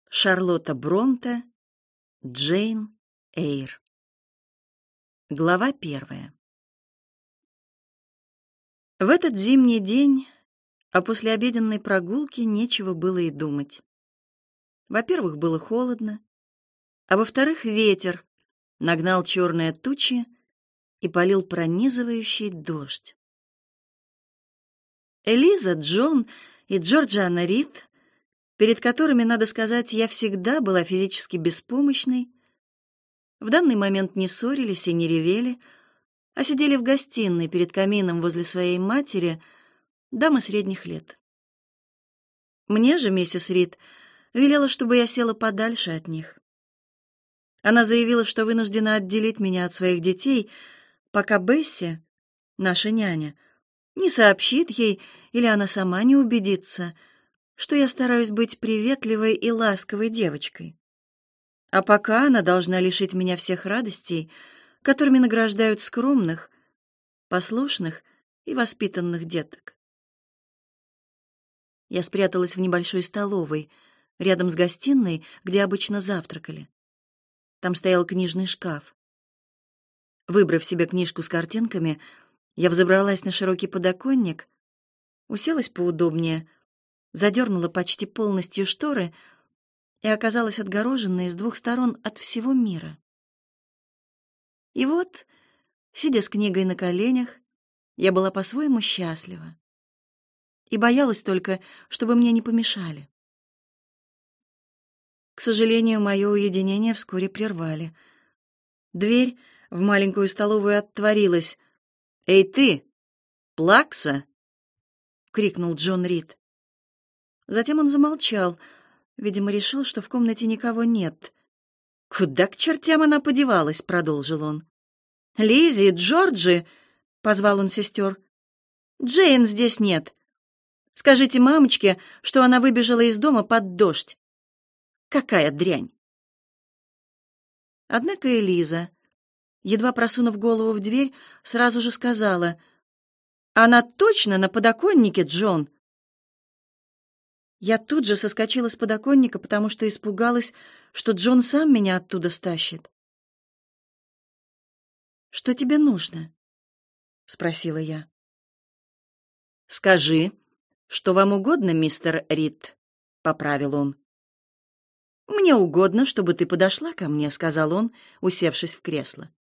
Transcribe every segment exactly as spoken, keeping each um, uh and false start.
Шарлотта Бронте, Джейн Эйр. Глава первая. В этот зимний день о послеобеденной прогулке нечего было и думать. Во-первых, было холодно, а во-вторых, ветер нагнал черные тучи и полил пронизывающий дождь. Элиза, Джон и Джорджиана Рид, перед которыми, надо сказать, я всегда была физически беспомощной, в данный момент не ссорились и не ревели, а сидели в гостиной перед камином возле своей матери, дамы средних лет. Мне же миссис Рид велела, чтобы я села подальше от них. Она заявила, что вынуждена отделить меня от своих детей, пока Бесси, наша няня, не сообщит ей или она сама не убедится, что я стараюсь быть приветливой и ласковой девочкой. А пока она должна лишить меня всех радостей, которыми награждают скромных, послушных и воспитанных деток. Я спряталась в небольшой столовой, рядом с гостиной, где обычно завтракали. Там стоял книжный шкаф. Выбрав себе книжку с картинками, я взобралась на широкий подоконник, уселась поудобнее, задернула почти полностью шторы и оказалась отгороженной с двух сторон от всего мира. И вот, сидя с книгой на коленях, я была по-своему счастлива и боялась только, чтобы мне не помешали. К сожалению, мое уединение вскоре прервали. Дверь в маленькую столовую отворилась. «Эй ты, Плакса!» — крикнул Джон Рид. Затем он замолчал, видимо, решил, что в комнате никого нет. «Куда к чертям она подевалась?» — продолжил он. «Лиззи, Джорджи!» — позвал он сестер. «Джейн здесь нет. Скажите мамочке, что она выбежала из дома под дождь. Какая дрянь!» Однако Элиза, едва просунув голову в дверь, сразу же сказала: «Она точно на подоконнике, Джон!» Я тут же соскочила с подоконника, потому что испугалась, что Джон сам меня оттуда стащит. «Что тебе нужно?» — спросила я. «Скажи, что вам угодно, мистер Рид», — поправил он. «Мне угодно, чтобы ты подошла ко мне», — сказал он, усевшись в кресло.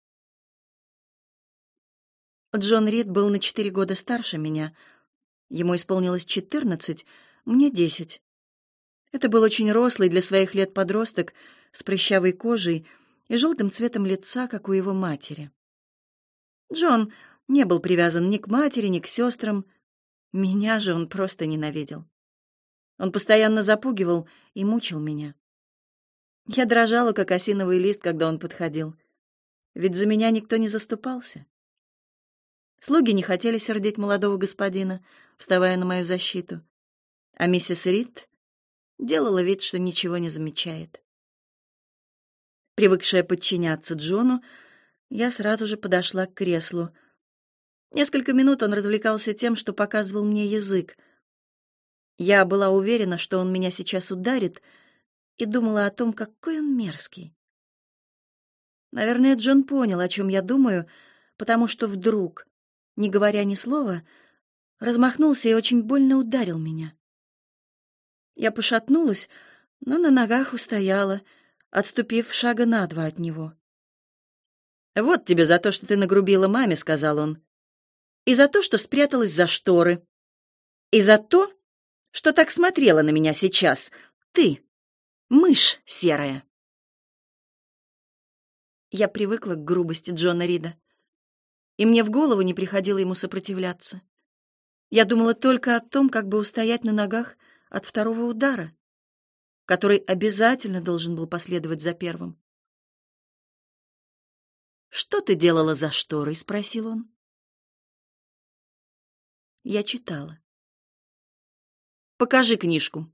Джон Рид был на четыре года старше меня. Ему исполнилось четырнадцать, мне десять. Это был очень рослый для своих лет подросток с прыщавой кожей и желтым цветом лица, как у его матери. Джон не был привязан ни к матери, ни к сестрам. Меня же он просто ненавидел. Он постоянно запугивал и мучил меня. Я дрожала, как осиновый лист, когда он подходил, ведь за меня никто не заступался. Слуги не хотели сердить молодого господина, вставая на мою защиту, а миссис Рид делала вид, что ничего не замечает. Привыкшая подчиняться Джону, я сразу же подошла к креслу. Несколько минут он развлекался тем, что показывал мне язык. Я была уверена, что он меня сейчас ударит, и думала о том, какой он мерзкий. Наверное, Джон понял, о чем я думаю, потому что вдруг, не говоря ни слова, размахнулся и очень больно ударил меня. Я пошатнулась, но на ногах устояла, отступив шага на два от него. «Вот тебе за то, что ты нагрубила маме», — сказал он, «и за то, что спряталась за шторы, и за то, что так смотрела на меня сейчас. Ты, мышь серая». Я привыкла к грубости Джона Рида, и мне в голову не приходило ему сопротивляться. Я думала только о том, как бы устоять на ногах от второго удара, который обязательно должен был последовать за первым. «Что ты делала за шторой?» — спросил он. Я читала. «Покажи книжку».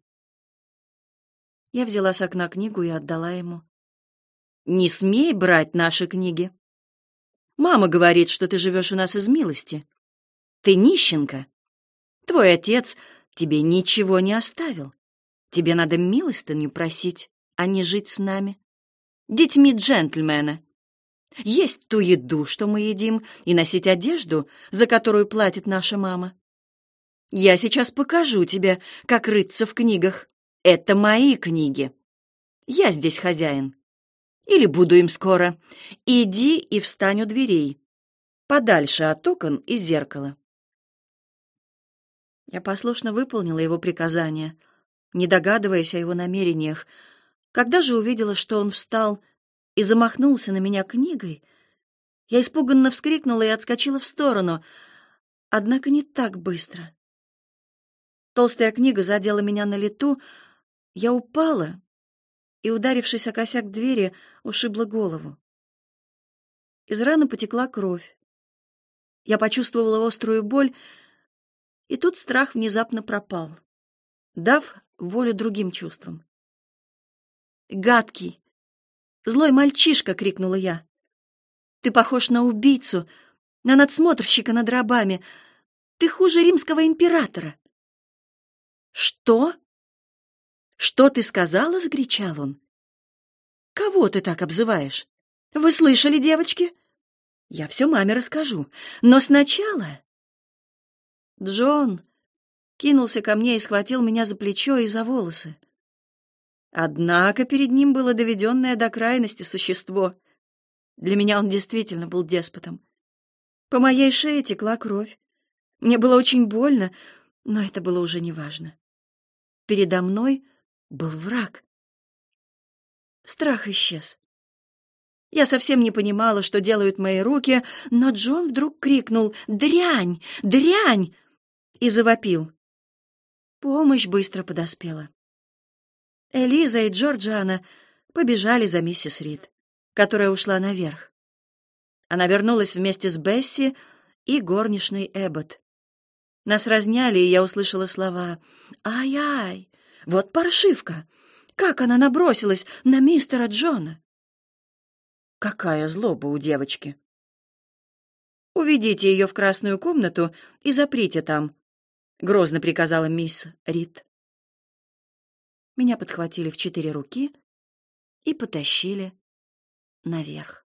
Я взяла с окна книгу и отдала ему. «Не смей брать наши книги. Мама говорит, что ты живешь у нас из милости. Ты нищенка. Твой отец тебе ничего не оставил. Тебе надо милостыню просить. а не жить с нами, детьми джентльмена. Есть ту еду, что мы едим, и носить одежду, за которую платит наша мама. Я сейчас покажу тебе, как рыться в книгах. Это мои книги. Я здесь хозяин. Или буду им скоро. Иди и встань у дверей, подальше от окон и зеркала. Я послушно выполнила его приказание, не догадываясь о его намерениях. Когда же увидела, что он встал и замахнулся на меня книгой, я испуганно вскрикнула и отскочила в сторону, однако не так быстро. Толстая книга задела меня на лету, я упала и, ударившись о косяк двери, ушибла голову. Из раны потекла кровь. Я почувствовала острую боль, и тут страх внезапно пропал, дав волю другим чувствам. «Гадкий! Злой мальчишка!» — крикнула я. «Ты похож на убийцу, на надсмотрщика над рабами. Ты хуже римского императора!» «Что? Что ты сказала?» — закричал он. «Кого ты так обзываешь? Вы слышали, девочки? Я все маме расскажу, но сначала...» Джон кинулся ко мне и схватил меня за плечо и за волосы. Однако перед ним было доведенное до крайности существо. Для меня он действительно был деспотом. По моей шее текла кровь. Мне было очень больно, но это было уже неважно. Передо мной был враг. Страх исчез. Я совсем не понимала, что делают мои руки, но Джон вдруг крикнул «Дрянь! Дрянь!» и завопил. Помощь быстро подоспела. Элиза и Джорджиана побежали за миссис Рид, которая ушла наверх. Она вернулась вместе с Бесси и горничной Эббот. Нас разняли, и я услышала слова «Ай-ай! Вот паршивка! Как она набросилась на мистера Джона!» Какая злоба у девочки! «Уведите ее в красную комнату и заприте там», — грозно приказала мисс Рид. Меня подхватили в четыре руки и потащили наверх.